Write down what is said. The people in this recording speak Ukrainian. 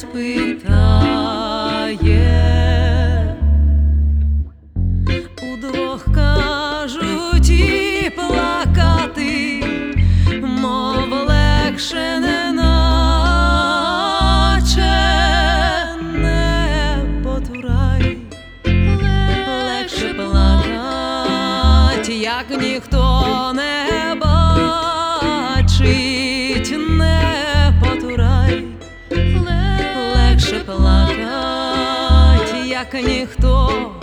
питає. Удвох кажуть і плакати, мов легше неначе не потурай. Легше плакать, як ніхто не бачить, не потурай. Легше плакать, як ніхто